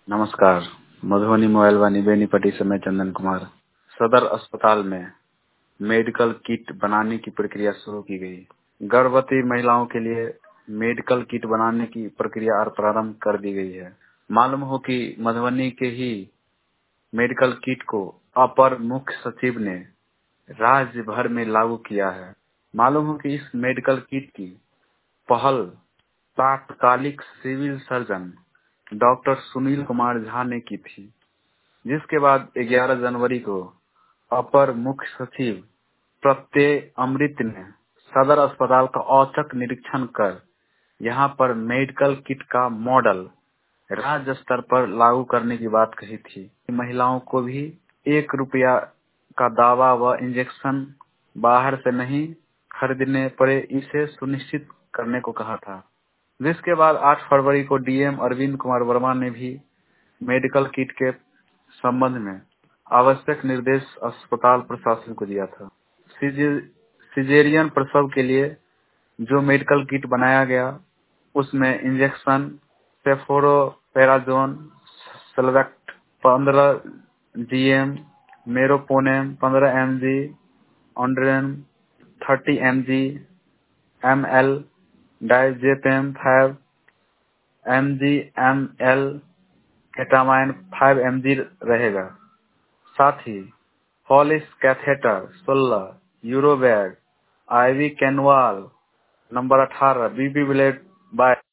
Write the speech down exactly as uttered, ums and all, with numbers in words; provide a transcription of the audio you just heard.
नमस्कार। मधुबनी मोबाइल वानी बेनीपट्टी से मैं चंदन कुमार। सदर अस्पताल में मेडिकल किट बनाने की प्रक्रिया शुरू की गई। गर्भवती महिलाओं के लिए मेडिकल किट बनाने की प्रक्रिया और प्रारंभ कर दी गई है। मालूम हो कि मधुबनी के ही मेडिकल किट को अपर मुख्य सचिव ने राज्य भर में लागू किया है। मालूम हो कि इस मेडिकल किट की पहल तात्कालिक civil surgeon doctor Sunil Kumar Jha ने की थी, जिसके बाद ग्यारह जनवरी को अपर मुख्य सचिव प्रत्यय अमृत ने सदर अस्पताल का औचक निरीक्षण कर यहां पर मेडिकल किट का मॉडल राज्य स्तर पर लागू करने की बात कही थी। महिलाओं को भी एक रुपया का दवा व इंजेक्शन बाहर से नहीं खरीदने पड़े, इसे सुनिश्चित करने को कहा था। जिसके बाद आठ फरवरी को डीएम अरविंद कुमार वर्मा ने भी मेडिकल किट के संबंध में आवश्यक निर्देश अस्पताल प्रशासन को दिया था। सिजेरियन प्रसव के लिए जो मेडिकल किट बनाया गया उसमें इंजेक्शन सेफोरोपेराजोन सेल्वेक्ट पंद्रह जीएम, मेरोपोनेम पंद्रह एम जी, ऑन्ड्रेन thirty M G, M L, diazepam five M G, M L, ketamine five M G रहेगा। साथ ही हॉलिस कैथेटर सोलह, यूरोबैग, आईवी कैनवाल नंबर अठारह, बीबी ब्लेड बाईस